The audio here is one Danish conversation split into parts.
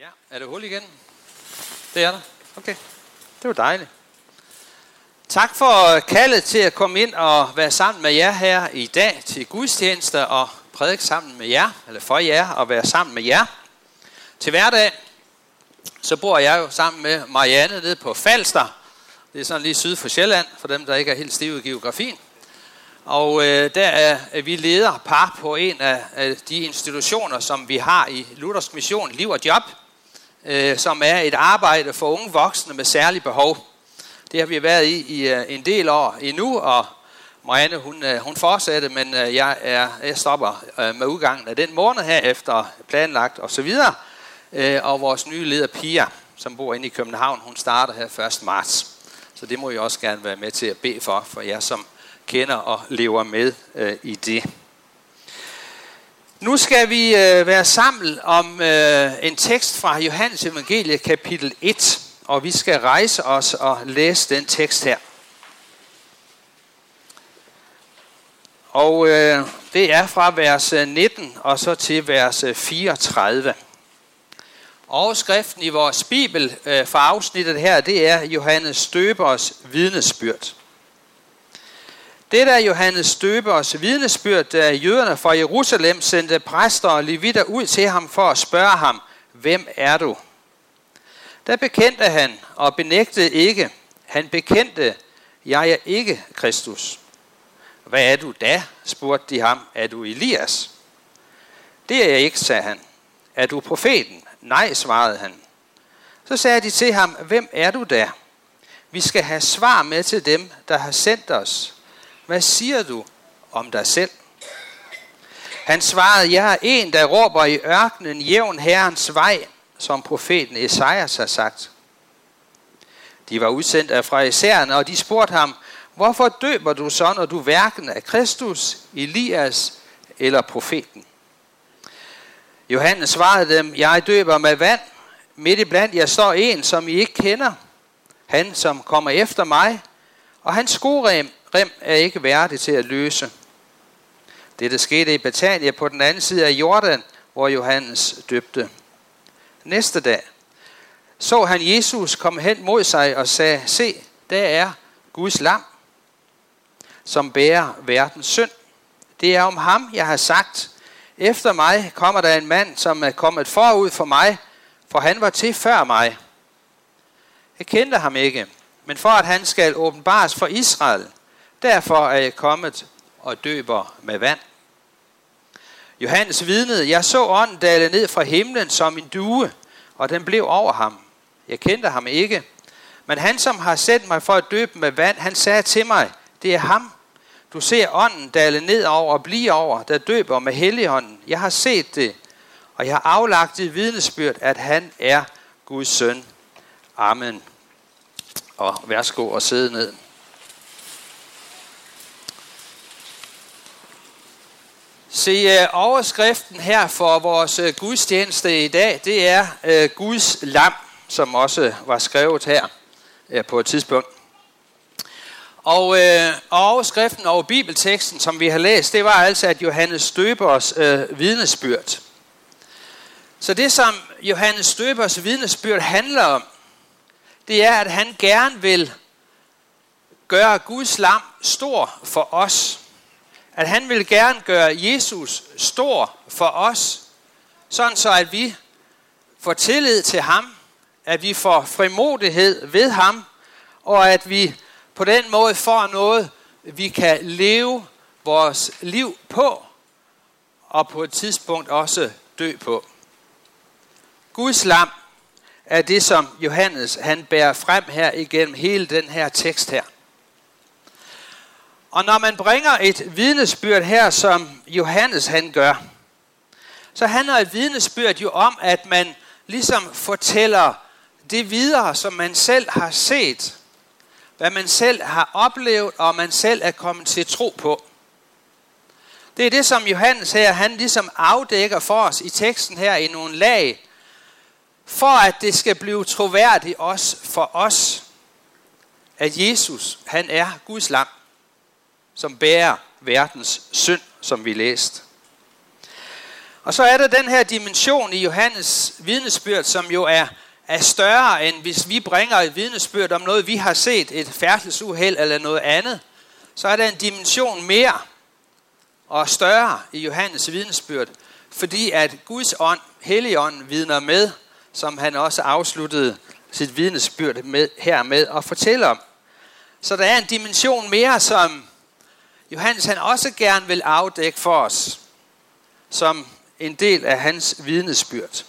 Ja, er det hul igen? Det er der. Okay, det var dejligt. Tak for kaldet til at komme ind og være sammen med jer her i dag til gudstjenester og prædike sammen med jer, eller for jer og være sammen med jer. Til hverdag, så bor jeg jo sammen med Marianne nede på Falster. Det er sådan lige syd for Sjælland, for dem der ikke er helt stive i geografien. Og der er vi lederpar på en af de institutioner, som vi har i Luthersk Mission, Liv og Job, som er et arbejde for unge voksne med særlige behov. Det har vi været i en del år endnu, og Marianne hun fortsatte, men jeg stopper med udgangen af den måned her efter planlagt osv. Og vores nye leder Pia, som bor inde i København, hun starter her 1. marts. Så det må jeg også gerne være med til at bede for jer, som kender og lever med i det. Nu skal vi være sammen om en tekst fra Johannes Evangeliet kapitel 1, og vi skal rejse os og læse den tekst her. Og det er fra vers 19 og så til vers 34. Overskriften i vores bibel for afsnittet her, det er Johannes Døbers vidnesbyrd. Det er Johannes Døbers vidnesbyrd, da jøderne fra Jerusalem sendte præster og levitter ud til ham for at spørge ham, hvem er du? Der bekendte han og benægtede ikke. Han bekendte, jeg er ikke Kristus. Hvad er du da? Spurgte de ham. Er du Elias? Det er jeg ikke, sagde han. Er du profeten? Nej, svarede han. Så sagde de til ham, hvem er du da? Vi skal have svar med til dem, der har sendt os. Hvad siger du om dig selv? Han svarede, jeg er en, der råber i ørkenen, jævn Herrens vej, som profeten Esajas har sagt. De var udsendt af farisæerne, og de spurgte ham, hvorfor døber du så, når du hverken er Kristus, Elias eller profeten? Johannes svarede dem, jeg døber med vand. Midt iblandt jer står en, som I ikke kender. Han, som kommer efter mig, og hans skorem er ikke værdig til at løse. Dette skete i Betania på den anden side af Jordan, hvor Johannes døbte. Næste dag så han Jesus komme hen mod sig og sagde, se, der er Guds lam, som bærer verdens synd. Det er om ham, jeg har sagt, efter mig kommer der en mand, som er kommet forud for mig, for han var til før mig. Jeg kendte ham ikke, men for at han skal åbenbares for Israel, derfor er jeg kommet og døber med vand. Johannes vidnede, jeg så ånden dale ned fra himlen som en due, og den blev over ham. Jeg kendte ham ikke, men han, som har sendt mig for at døbe med vand, han sagde til mig, det er ham. Du ser ånden dale ned over og blive over, der døber med Helligånden. Jeg har set det, og jeg har aflagt det vidnesbyrd, at han er Guds søn. Amen. Og værsgo og sidde ned. Se, overskriften her for vores gudstjeneste i dag, det er Guds lam, som også var skrevet her på et tidspunkt. Og overskriften over bibelteksten, som vi har læst, det var altså, at Johannes Døbers vidnesbyrd. Så det, som Johannes Døbers vidnesbyrd handler om, det er, at han gerne vil gøre Guds lam stor for os. At han vil gerne gøre Jesus stor for os, sådan så at vi får tillid til ham, at vi får frimodighed ved ham, og at vi på den måde får noget, vi kan leve vores liv på, og på et tidspunkt også dø på. Guds lam er det, som Johannes han bærer frem her igennem hele den her tekst her. Og når man bringer et vidnesbyrd her, som Johannes han gør, så handler et vidnesbyrd jo om, at man ligesom fortæller det videre, som man selv har set, hvad man selv har oplevet, og man selv er kommet til tro på. Det er det, som Johannes her, han ligesom afdækker for os i teksten her i nogle lag, for at det skal blive troværdigt også for os, at Jesus, han er Guds lam, som bærer verdens synd, som vi læste. Og så er der den her dimension i Johannes vidnesbyrd, som jo er større, end hvis vi bringer et vidnesbyrd om noget, vi har set, et færdselsuheld eller noget andet. Så er der en dimension mere og større i Johannes vidnesbyrd, fordi at Guds ånd, Helligånden, vidner med, som han også afsluttede sit vidnesbyrd med, hermed og fortæller om. Så der er en dimension mere, som Johannes han også gerne vil afdække for os, som en del af hans vidnesbyrd.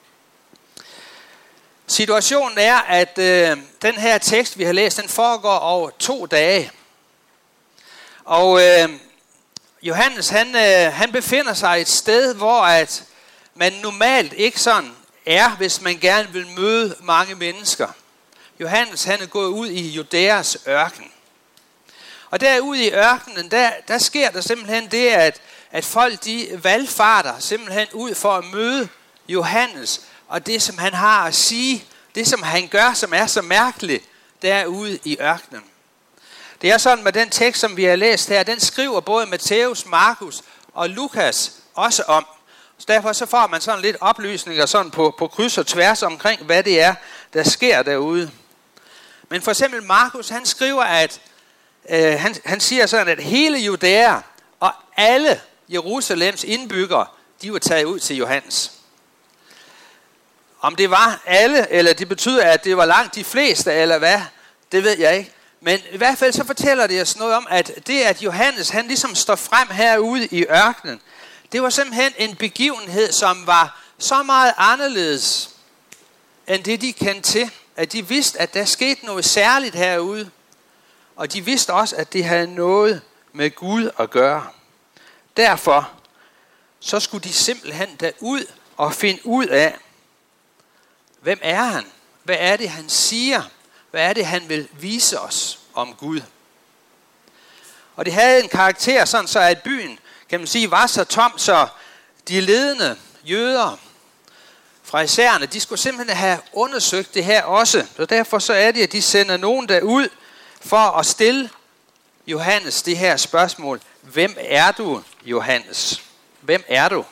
Situationen er, at den her tekst, vi har læst, den foregår over 2 dage. Og Johannes, han befinder sig et sted, hvor at man normalt ikke sådan er, hvis man gerne vil møde mange mennesker. Johannes, han er gået ud i Judæas ørken. Og derude i ørkenen, der sker der simpelthen det, at folk de valgfarter simpelthen ud for at møde Johannes. Og det, som han har at sige, det som han gør, som er så mærkeligt, derude i ørkenen. Det er sådan med den tekst, som vi har læst her, den skriver både Matthæus, Markus og Lukas også om. Så derfor så får man sådan lidt oplysninger sådan på kryds og tværs omkring, hvad det er, der sker derude. Men for eksempel Markus, han skriver, at han siger sådan, at hele Judæa og alle Jerusalems indbyggere, de var taget ud til Johannes. Om det var alle, eller det betyder, at det var langt de fleste, eller hvad, det ved jeg ikke. Men i hvert fald så fortæller det os noget om, at det, at Johannes han ligesom står frem herude i ørkenen, det var simpelthen en begivenhed, som var så meget anderledes, end det de kendte til. At de vidste, at der skete noget særligt herude. Og de vidste også, at det havde noget med Gud at gøre. Derfor så skulle de simpelthen derud og finde ud af, hvem er han? Hvad er det, han siger? Hvad er det, han vil vise os om Gud? Og det havde en karakter sådan, så at byen, kan man sige, var så tom, så de ledende jøder fra isærne, de skulle simpelthen have undersøgt det her også. Så derfor så er det, at de sender nogen derud for at stille Johannes det her spørgsmål. Hvem er du, Johannes? Hvem er du?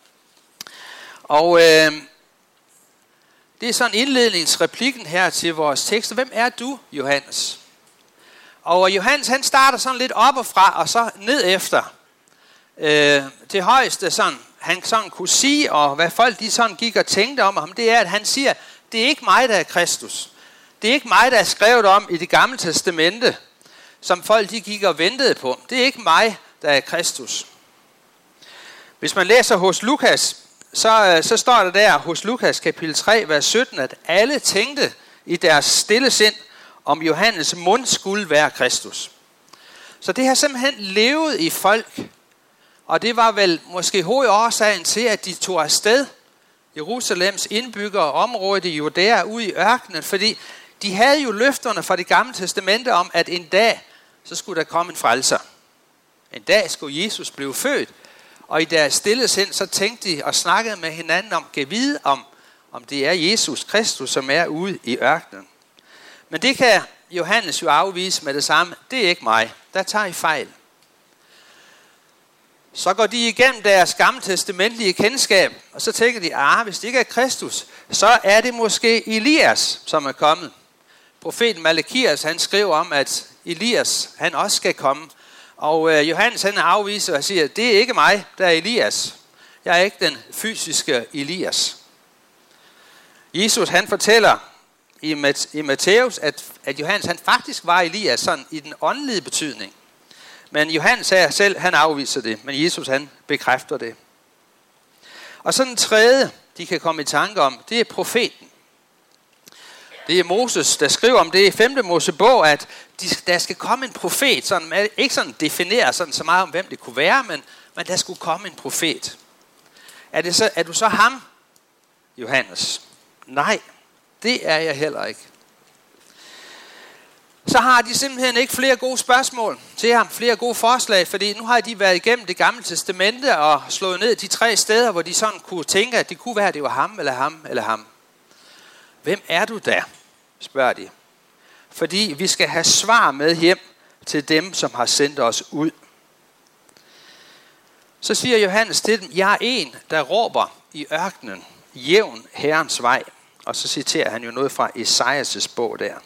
Og det er sådan indledningsreplikken her til vores tekst. Hvem er du, Johannes? Og Johannes han starter sådan lidt op og fra, og så ned efter. Det højeste sådan, han sådan kunne sige, og hvad folk de sådan gik og tænkte om ham, det er, at han siger, det er ikke mig, der er Kristus. Det er ikke mig, der er skrevet om i det gamle testamente, som folk de gik og ventede på. Det er ikke mig, der er Kristus. Hvis man læser hos Lukas, så står der hos Lukas kapitel 3, vers 17, at alle tænkte i deres stille sind, om Johannes mund skulle være Kristus. Så det har simpelthen levet i folk, og det var vel måske hovedårsagen til, at de tog afsted, Jerusalems indbyggere og området i Judæa ude i ørkenen, fordi de havde jo løfterne fra det gamle testamente om, at en dag, så skulle der komme en frelser. En dag skulle Jesus blive født, og i deres stille sind, så tænkte de og snakkede med hinanden om, kan vide om det er Jesus Kristus, som er ude i ørkenen. Men det kan Johannes jo afvise med det samme. Det er ikke mig. Der tager I fejl. Så går de igennem deres gammeltestamentlige kendskab, og så tænker de, hvis det ikke er Kristus, så er det måske Elias, som er kommet. Profeten Malakias, han skriver om, at Elias, han også skal komme. Og Johannes, han afviser og siger, det er ikke mig, der er Elias. Jeg er ikke den fysiske Elias. Jesus, han fortæller i Matthæus, at Johannes, han faktisk var Elias, sådan i den åndelige betydning. Men Johannes her selv, han afviser det, men Jesus, han bekræfter det. Og så den tredje, de kan komme i tanke om, det er profeten. Det er Moses, der skriver om det i 5. Mosebog, at der skal komme en profet. Sådan, ikke sådan definere sådan så meget om, hvem det kunne være, men der skulle komme en profet. Er du så ham, Johannes? Nej, det er jeg heller ikke. Så har de simpelthen ikke flere gode spørgsmål til ham, flere gode forslag, fordi nu har de været igennem det gamle testamente og slået ned de 3 steder, hvor de sådan kunne tænke, at det kunne være, at det var ham eller ham eller ham. Hvem er du da, spørger de. Fordi vi skal have svar med hjem til dem, som har sendt os ud. Så siger Johannes til dem, jeg er en, der råber i ørkenen, jævn Herrens vej. Og så citerer han jo noget fra Esajas bog der.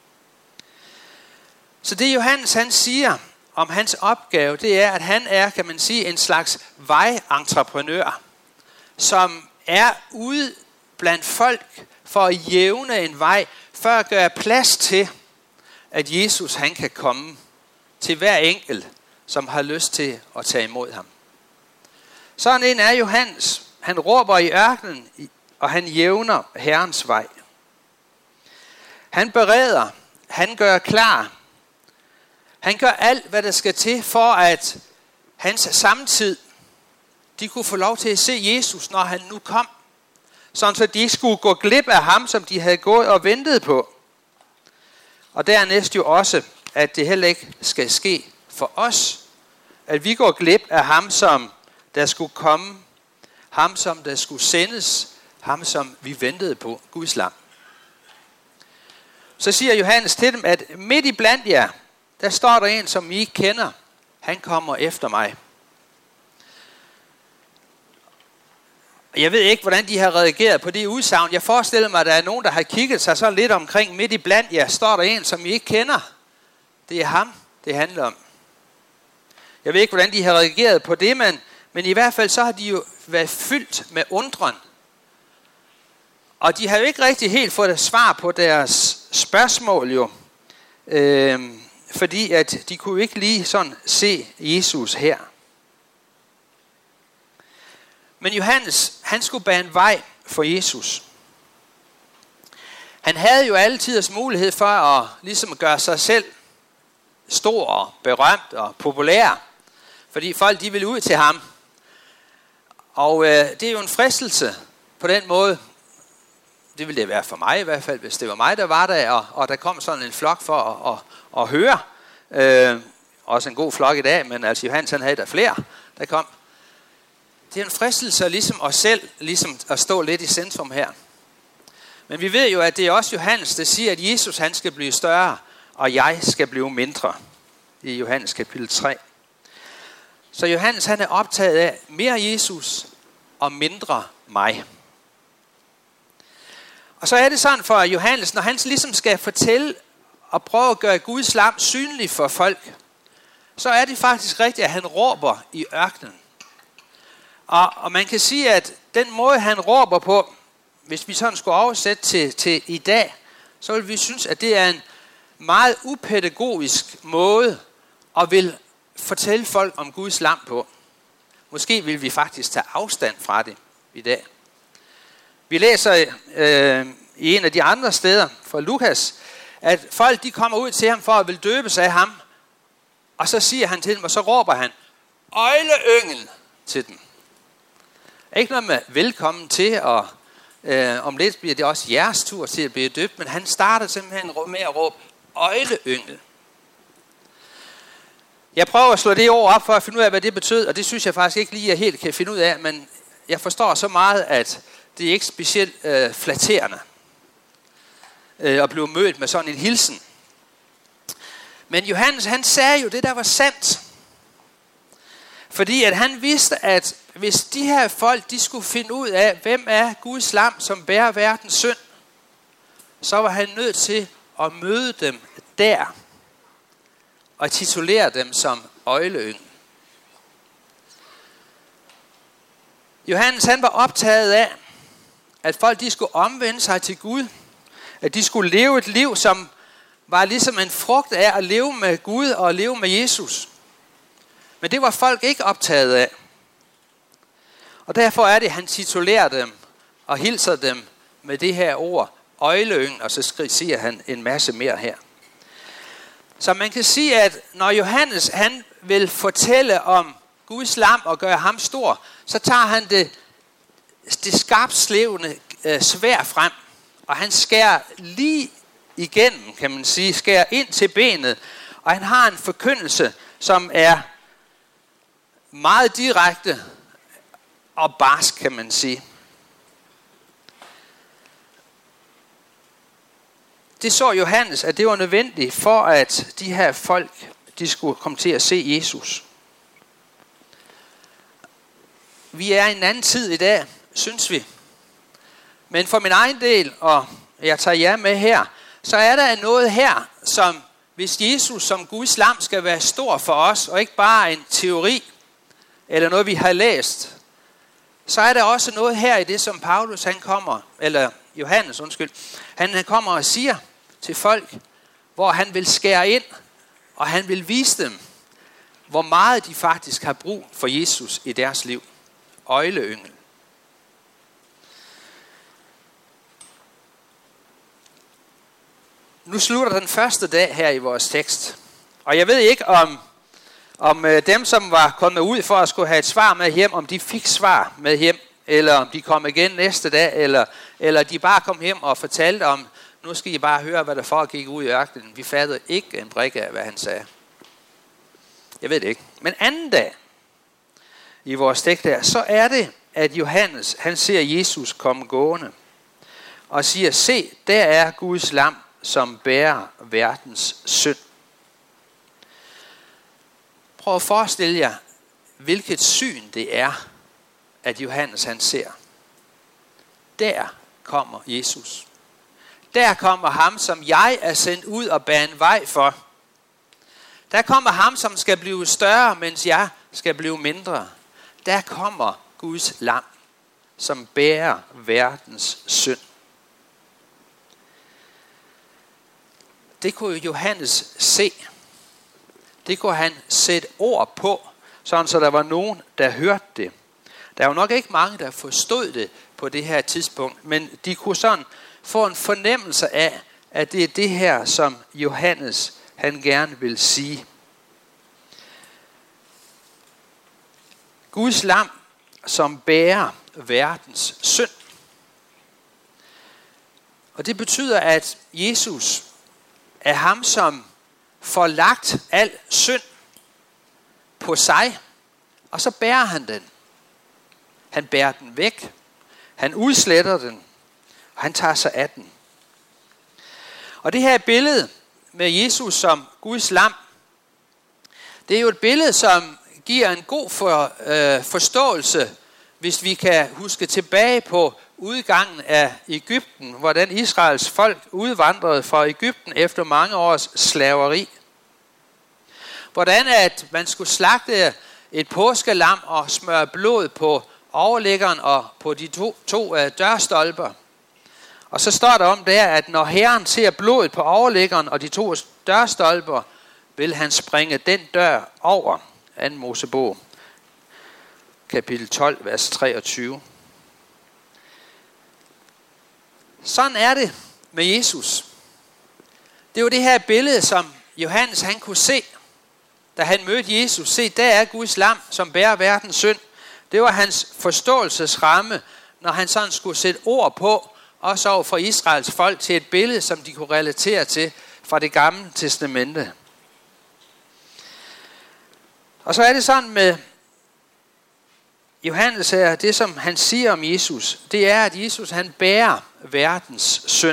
Så det Johannes han siger om hans opgave, det er, at han er, kan man sige, en slags vejentreprenør, som er ude blandt folk for at jævne en vej, for at gøre plads til, at Jesus han kan komme til hver enkelt, som har lyst til at tage imod ham. Sådan en er Johannes. Han råber i ørkenen, og han jævner Herrens vej. Han bereder, han gør klar. Han gør alt, hvad der skal til, for at hans samtid, de kunne få lov til at se Jesus, når han nu kom. Sådan så de skulle gå glip af ham, som de havde gået og ventet på. Og dernæst jo også, at det heller ikke skal ske for os, at vi går glip af ham, som der skulle komme, ham, som der skulle sendes, ham, som vi ventede på, Guds lam. Så siger Johannes til dem, at midt i blandt jer, der står der en, som I ikke kender. Han kommer efter mig. Jeg ved ikke, hvordan de har reageret på det udsagn. Jeg forestiller mig, at der er nogen, der har kigget sig så lidt omkring midt i blandt jer. Står der en, som I ikke kender. Det er ham, det handler om. Jeg ved ikke, hvordan de har reageret på det, men i hvert fald så har de jo været fyldt med undren. Og de har jo ikke rigtig helt fået svar på deres spørgsmål jo. Fordi at de kunne ikke lige sådan se Jesus her. Men Johannes, han skulle bane vej for Jesus. Han havde jo altid mulighed for at ligesom gøre sig selv stor og berømt og populær. Fordi folk de ville ud til ham. Og det er jo en fristelse på den måde. Det ville det være for mig i hvert fald, hvis det var mig, der var der. Og der kom sådan en flok for at høre. Også en god flok i dag, men altså Johannes han havde der flere, der kom. Det er en fristelse ligesom os selv, ligesom at stå lidt i centrum her. Men vi ved jo, at det er også Johannes, der siger, at Jesus han skal blive større, og jeg skal blive mindre. I Johannes kapitel 3. Så Johannes han er optaget af mere Jesus og mindre mig. Og så er det sådan for Johannes, når han ligesom skal fortælle og prøve at gøre Guds lam synlig for folk, så er det faktisk rigtigt, at han råber i ørkenen. Og man kan sige, at den måde, han råber på, hvis vi sådan skulle oversætte til i dag, så vil vi synes, at det er en meget upædagogisk måde at vil fortælle folk om Guds lam på. Måske vil vi faktisk tage afstand fra det i dag. Vi læser i en af de andre steder fra Lukas, at folk de kommer ud til ham for at vil døbe sig af ham. Og så siger han til dem, og så råber han, øgleyngel til dem. Ikke noget med velkommen til, og om lidt bliver det også jeres tur til at blive døbt, men han starter simpelthen med at råbe, øgleyngel. Jeg prøver at slå det ord op for at finde ud af, hvad det betød, og det synes jeg faktisk ikke lige, jeg helt kan finde ud af, men jeg forstår så meget, at det er ikke specielt flatterende at blive mødt med sådan en hilsen. Men Johannes, han sagde jo det, der var sandt. Fordi at han vidste, at hvis de her folk, de skulle finde ud af, hvem er Guds lam, som bærer verdens synd, så var han nødt til at møde dem der, og titulere dem som øgleyngel. Johannes, han var optaget af, at folk, de skulle omvende sig til Gud, at de skulle leve et liv, som var ligesom en frugt af at leve med Gud og leve med Jesus. Men det var folk ikke optaget af. Og derfor er det, at han titulerer dem og hilser dem med det her ord, øgleyngel, og så siger han en masse mere her. Så man kan sige, at når Johannes han vil fortælle om Guds lam og gøre ham stor, så tager han det skarpslevende sværd frem, og han skærer lige igennem, kan man sige, skærer ind til benet, og han har en forkyndelse, som er meget direkte og barsk, kan man sige. Det så Johannes, at det var nødvendigt for, at de her folk, de skulle komme til at se Jesus. vi er i en anden tid i dag, synes vi. Men for min egen del, og jeg tager jer med her, så er der noget her, som hvis Jesus som Guds lam skal være stor for os, og ikke bare en teori, eller noget vi har læst, så er der også noget her i det, som Paulus Johannes, han kommer og siger til folk, hvor han vil skære ind, og han vil vise dem, hvor meget de faktisk har brug for Jesus i deres liv. Øgleyngel. Nu slutter den første dag her i vores tekst. Og jeg ved ikke, om dem, som var kommet ud for at skulle have et svar med hjem, om de fik svar med hjem, eller om de kom igen næste dag, eller de bare kom hjem og fortalte om, nu skal I bare høre, hvad der foregik ud i ørkenen. Vi fattede ikke en brik af, hvad han sagde. Jeg ved det ikke. Men anden dag i vores tekst her, så er det, at Johannes, han ser Jesus komme gående og siger, se, der er Guds lam, som bærer verdens synd. Prøv at forestille jer, hvilket syn det er, at Johannes han ser. Der kommer Jesus. Der kommer ham, som jeg er sendt ud og bærer en vej for. Der kommer ham, som skal blive større, mens jeg skal blive mindre. Der kommer Guds lam, som bærer verdens synd. Det kunne Johannes se. Det kunne han sætte ord på, sådan så der var nogen, der hørte det. Der var nok ikke mange, der forstod det på det her tidspunkt, men de kunne sådan få en fornemmelse af, at det er det her, som Johannes han gerne vil sige. Guds lam, som bærer verdens synd. Og det betyder, at Jesus er ham, som får lagt al synd på sig, og så bærer han den. Han bærer den væk. Han udsletter den, og han tager sig af den. Og det her billede med Jesus som Guds lam, det er jo et billede, som giver en god forståelse, hvis vi kan huske tilbage på udgangen af Egypten, hvordan Israels folk udvandrede fra Egypten efter mange års slaveri. Hvordan at man skulle slagte et påskelam og smøre blod på overliggeren og på de to dørstolper. Og så står der om der, at når Herren ser blodet på overliggeren og de 2 dørstolper, vil han springe den dør over. 2. Mosebog, kapitel 12, vers 23. Sådan er det med Jesus. Det er jo det her billede, som Johannes han kunne se, da han mødte Jesus. Se, der er Guds lam, som bærer verdens synd. Det var hans forståelsesramme, når han sådan skulle sætte ord på, også over for Israels folk, til et billede, som de kunne relatere til fra det gamle testamente. Og så er det sådan med Johannes her, det som han siger om Jesus, det er, at Jesus han bærer verdens synd.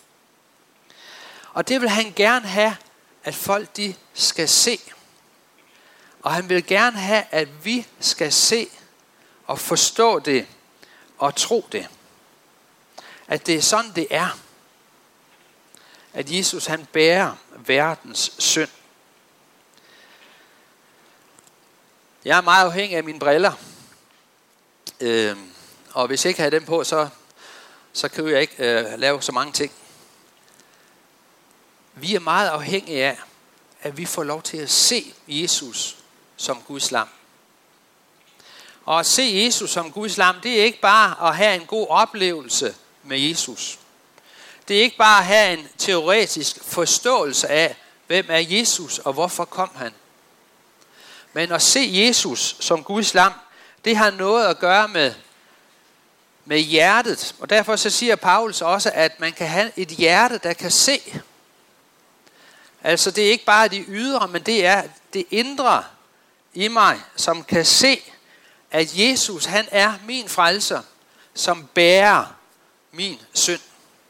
Og det vil han gerne have, at folk de skal se. Og han vil gerne have, at vi skal se og forstå det og tro det. At det er sådan, det er. At Jesus han bærer verdens synd. Jeg er meget afhængig af mine briller. Og hvis jeg ikke har dem på, så kan jeg ikke lave så mange ting. Vi er meget afhængige af, at vi får lov til at se Jesus som Guds lam. Og at se Jesus som Guds lam, det er ikke bare at have en god oplevelse med Jesus. Det er ikke bare at have en teoretisk forståelse af, hvem er Jesus og hvorfor kom han. Men at se Jesus som Guds lam, det har noget at gøre med hjertet. Og derfor så siger Paulus også, at man kan have et hjerte, der kan se. Altså det er ikke bare de ydre, men det er det indre i mig, som kan se, at Jesus han er min frelser, som bærer min synd.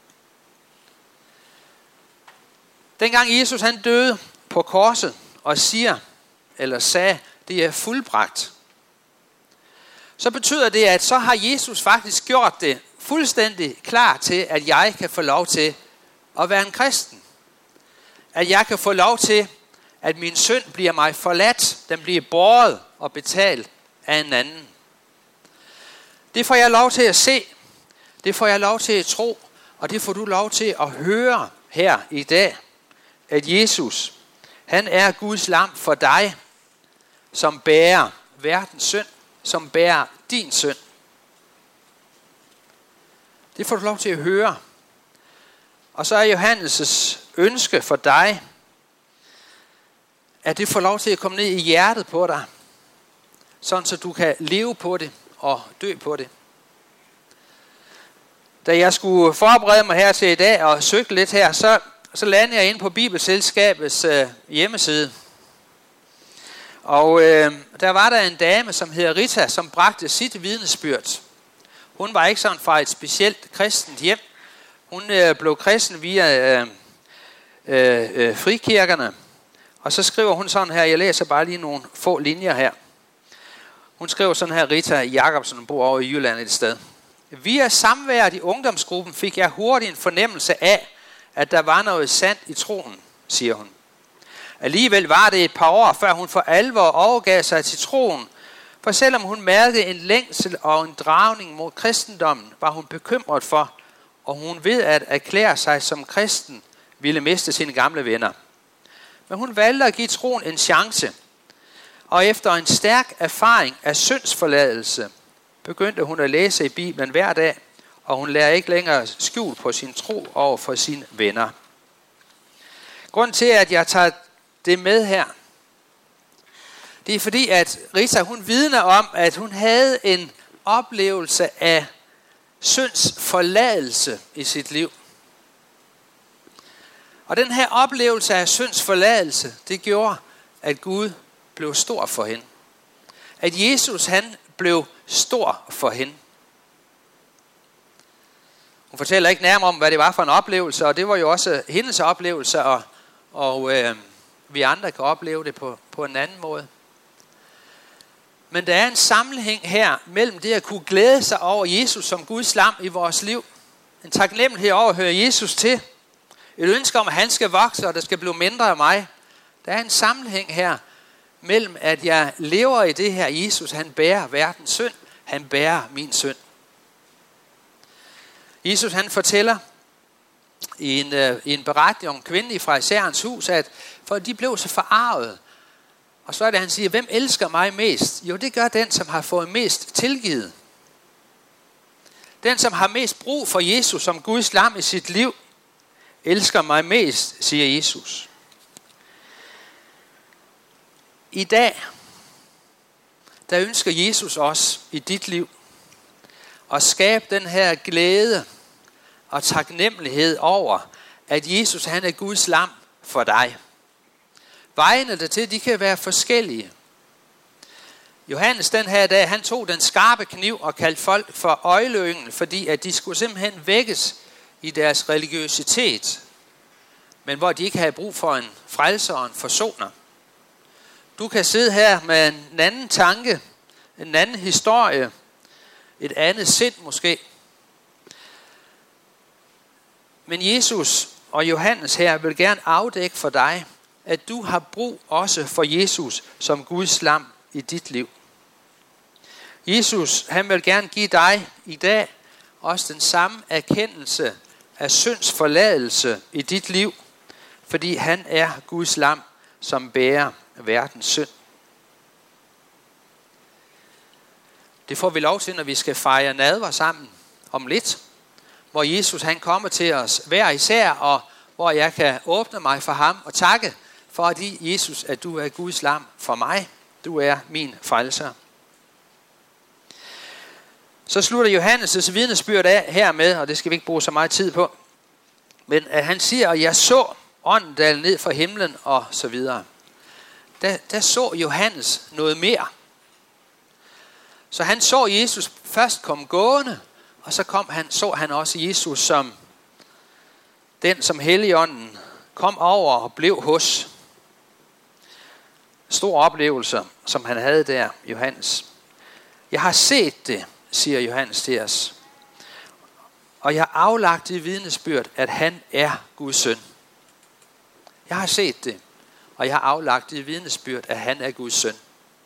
Dengang Jesus han døde på korset og sagde, det er fuldbragt, så betyder det, at så har Jesus faktisk gjort det fuldstændig klar til, at jeg kan få lov til at være en kristen. At jeg kan få lov til, at min synd bliver mig forladt, den bliver båret og betalt af en anden. Det får jeg lov til at se, det får jeg lov til at tro, og det får du lov til at høre her i dag, at Jesus, han er Guds lam for dig, som bærer verdens synd, som bærer din synd. Det får du lov til at høre. Og så er Johannes' ønske for dig, at det får lov til at komme ned i hjertet på dig, sådan så du kan leve på det og dø på det. Da jeg skulle forberede mig her til i dag og søgte lidt her, så landede jeg ind på Bibelselskabets hjemmeside. Og der var der en dame, som hedder Rita, som bragte sit vidnesbyrd. Hun var ikke sådan fra et specielt kristent hjem. Hun blev kristen via frikirkerne. Og så skriver hun sådan her, jeg læser bare lige nogle få linjer her. Hun skriver sådan her, Rita Jacobsen, bor over i Jylland et sted. Via samværet i ungdomsgruppen fik jeg hurtigt en fornemmelse af, at der var noget sandt i troen, siger hun. Alligevel var det et par år, før hun for alvor overgav sig til troen. For selvom hun mærkede en længsel og en dragning mod kristendommen, var hun bekymret for, og hun ved at erklære sig som kristen, ville miste sine gamle venner. Men hun valgte at give troen en chance. Og efter en stærk erfaring af syndsforladelse, begyndte hun at læse i Bibelen hver dag, og hun lader ikke længere skjul på sin tro over for sine venner. Grunden til, at jeg tager det med her, det er fordi, at Rita, hun vidner om, at hun havde en oplevelse af syndsforladelse i sit liv. Og den her oplevelse af syndsforladelse, det gjorde, at Gud blev stor for hende. At Jesus, han blev stor for hende. Hun fortæller ikke nærmere om, hvad det var for en oplevelse, og det var jo også hendes oplevelse, og vi andre kan opleve det på en anden måde. Men der er en sammenhæng her mellem det at kunne glæde sig over Jesus som Guds lam i vores liv. En taknemmelighed over at høre Jesus til. Et ønske om, at han skal vokse, og der skal blive mindre af mig. Der er en sammenhæng her mellem, at jeg lever i det her Jesus. Han bærer verdens synd. Han bærer min synd. Jesus, han fortæller i en beretning om kvinden i Farisæerens hus, at for de blev så forarvet. Og så er det, han siger, hvem elsker mig mest? Jo, det gør den, som har fået mest tilgivet. Den, som har mest brug for Jesus som Guds lam i sit liv, elsker mig mest, siger Jesus. I dag, der ønsker Jesus os i dit liv at skabe den her glæde og taknemmelighed over, at Jesus, han er Guds lam for dig. Vejene dertil, de kan være forskellige. Johannes den her dag, han tog den skarpe kniv og kaldte folk for øgleyngel, fordi at de skulle simpelthen vækkes i deres religiøsitet, men hvor de ikke havde brug for en frelser og en forsoner. Du kan sidde her med en anden tanke, en anden historie, et andet sind måske. Men Jesus og Johannes her vil gerne afdække for dig, at du har brug også for Jesus som Guds lam i dit liv. Jesus, han vil gerne give dig i dag også den samme erkendelse af synds forladelse i dit liv, fordi han er Guds lam, som bærer verdens synd. Det får vi lov til, når vi skal fejre nadver sammen om lidt, hvor Jesus, han kommer til os hver især, og hvor jeg kan åbne mig for ham og takke, fordi Jesus, at du er Guds lam for mig. Du er min frelser. Så slutter Johannes' vidnesbyrd af hermed, og det skal vi ikke bruge så meget tid på. Men at han siger, at jeg så ånden dale ned fra himlen og så videre. Der så Johannes noget mere. Så han så Jesus først komme gående, og så så han også Jesus som den, som Helligånden kom over og blev hos. Stor oplevelse, som han havde der, Johannes. Jeg har set det, siger Johannes til os. Og jeg har aflagt det vidnesbyrd, at han er Guds søn. Jeg har set det, og jeg har aflagt det vidnesbyrd, at han er Guds søn.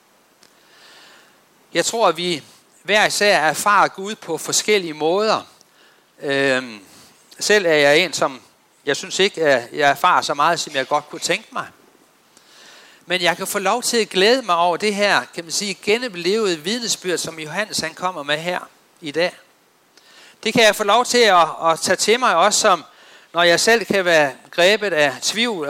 Jeg tror, at vi hver især erfarer Gud på forskellige måder. Selv er jeg en, som jeg synes ikke, at jeg erfarer så meget, som jeg godt kunne tænke mig. Men jeg kan få lov til at glæde mig over det her, kan man sige, genoplevede vidnesbyrd, som Johannes han kommer med her i dag. Det kan jeg få lov til at tage til mig også, som når jeg selv kan være grebet af tvivl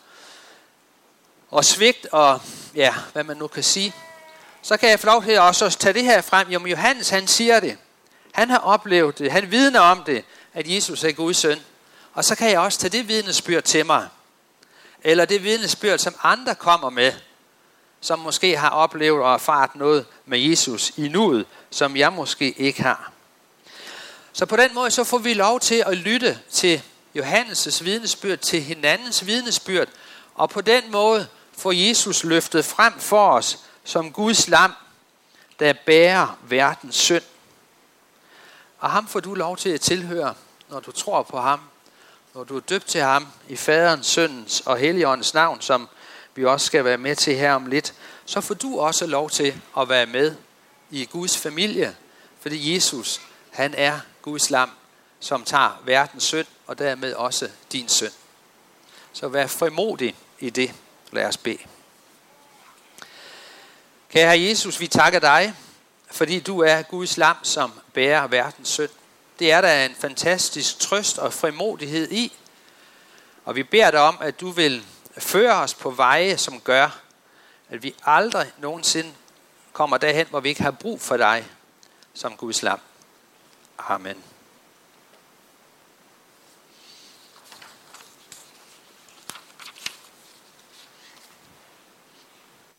og svigt og ja, hvad man nu kan sige. Så kan jeg få lov til at også tage det her frem. Jo, Johannes han siger det. Han har oplevet det. Han vidner om det, at Jesus er Guds søn. Og så kan jeg også tage det vidnesbyrd til mig. Eller det vidnesbyrd, som andre kommer med, som måske har oplevet og erfaret noget med Jesus i nuet, som jeg måske ikke har. Så på den måde så får vi lov til at lytte til Johannes' vidnesbyrd, til hinandens vidnesbyrd, og på den måde får Jesus løftet frem for os som Guds lam, der bærer verdens synd. Og ham får du lov til at tilhøre, når du tror på ham, når du er døbt til ham i Faderens, Søndens og Helligåndens navn, som vi også skal være med til her om lidt, så får du også lov til at være med i Guds familie, fordi Jesus, han er Guds lam, som tager verdens synd og dermed også din synd. Så vær frimodig i det. Lad os bede. Kære Jesus, vi takker dig, fordi du er Guds lam, som bærer verdens synd. Det er der en fantastisk trøst og frimodighed i. Og vi beder dig om, at du vil føre os på veje, som gør, at vi aldrig nogensinde kommer derhen, hvor vi ikke har brug for dig som Guds lam. Amen.